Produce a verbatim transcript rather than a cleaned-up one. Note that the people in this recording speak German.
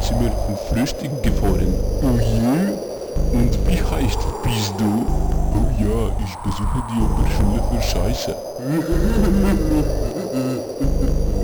Wohnzimmer und Frühstück gefahren. Oh je? Und wie heißt bist du? Oh ja, ich besuche die Oberschule für Scheiße.